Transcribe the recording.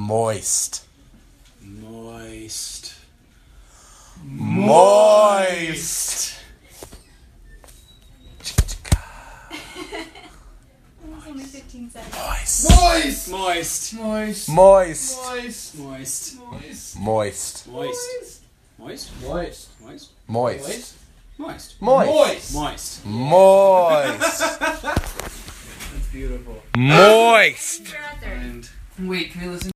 Moist. Moist. Moist. It's only 15 seconds. Moist. Moist. Moist. Moist. Moist. Moist. Moist. Moist. Moist. Moist. Moist. Moist. Moist. Moist. Moist. Moist. Moist. Moist. That's beautiful. Moist. You're out there. And Wait, can we listen?